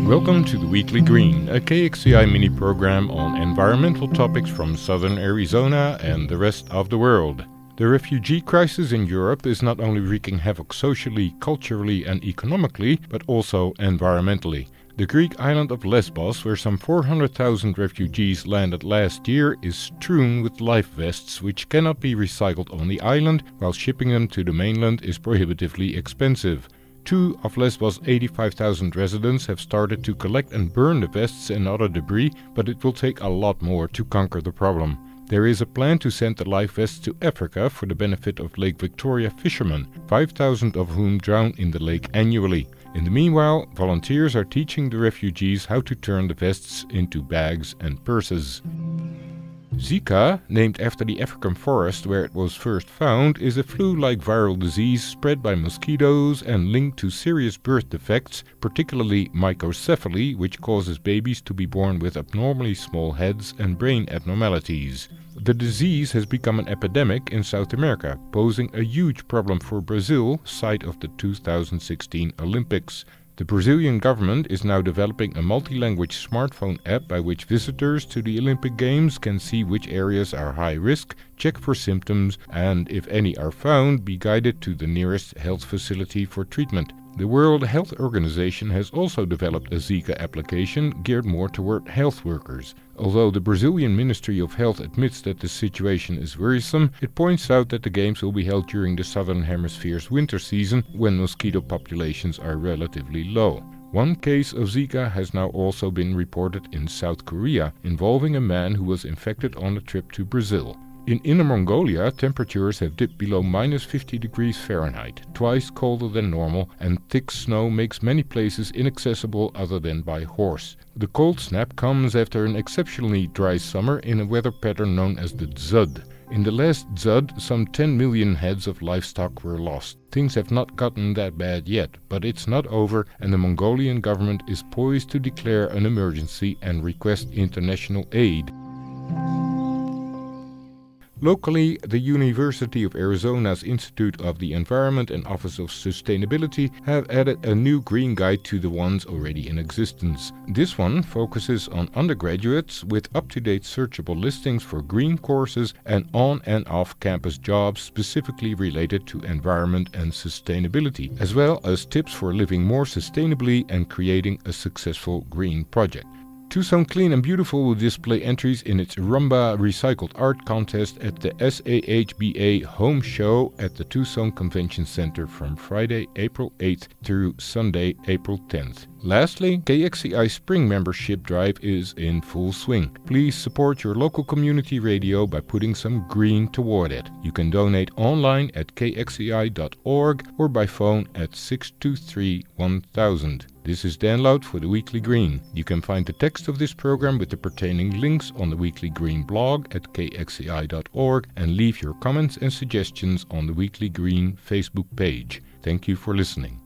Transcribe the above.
Welcome to the Weekly Green, a KXCI mini-program on environmental topics from southern Arizona and the rest of the world. The refugee crisis in Europe is not only wreaking havoc socially, culturally and economically, but also environmentally. The Greek island of Lesbos, where some 400,000 refugees landed last year, is strewn with life vests which cannot be recycled on the island, while shipping them to the mainland is prohibitively expensive. 2 of Lesbos' 85,000 residents have started to collect and burn the vests and other debris, but it will take a lot more to conquer the problem. There is a plan to send the life vests to Africa for the benefit of Lake Victoria fishermen, 5,000 of whom drown in the lake annually. In the meanwhile, volunteers are teaching the refugees how to turn the vests into bags and purses. Zika, named after the African forest where it was first found, is a flu-like viral disease spread by mosquitoes and linked to serious birth defects, particularly microcephaly, which causes babies to be born with abnormally small heads and brain abnormalities. The disease has become an epidemic in South America, posing a huge problem for Brazil, site of the 2016 Olympics. The Brazilian government is now developing a multi-language smartphone app by which visitors to the Olympic Games can see which areas are high risk, check for symptoms, and if any are found, be guided to the nearest health facility for treatment. The World Health Organization has also developed a Zika application geared more toward health workers. Although the Brazilian Ministry of Health admits that the situation is worrisome, it points out that the Games will be held during the Southern Hemisphere's winter season, when mosquito populations are relatively low. One case of Zika has now also been reported in South Korea, involving a man who was infected on a trip to Brazil. In Inner Mongolia, temperatures have dipped below minus 50 degrees Fahrenheit, twice colder than normal, and thick snow makes many places inaccessible other than by horse. The cold snap comes after an exceptionally dry summer in a weather pattern known as the Dzud. In the last Dzud, some 10 million heads of livestock were lost. Things have not gotten that bad yet, but it's not over, and the Mongolian government is poised to declare an emergency and request international aid. Locally, the University of Arizona's Institute of the Environment and Office of Sustainability have added a new green guide to the ones already in existence. This one focuses on undergraduates with up-to-date searchable listings for green courses and on- and off-campus jobs specifically related to environment and sustainability, as well as tips for living more sustainably and creating a successful green project. Tucson Clean and Beautiful will display entries in its Rumba Recycled Art Contest at the SAHBA Home Show at the Tucson Convention Center from Friday, April 8th through Sunday, April 10th. Lastly, KXCI Spring Membership Drive is in full swing. Please support your local community radio by putting some green toward it. You can donate online at kxci.org or by phone at 623-1000. This is Dan Lout for the Weekly Green. You can find the text of this program with the pertaining links on the Weekly Green blog at kxci.org and leave your comments and suggestions on the Weekly Green Facebook page. Thank you for listening.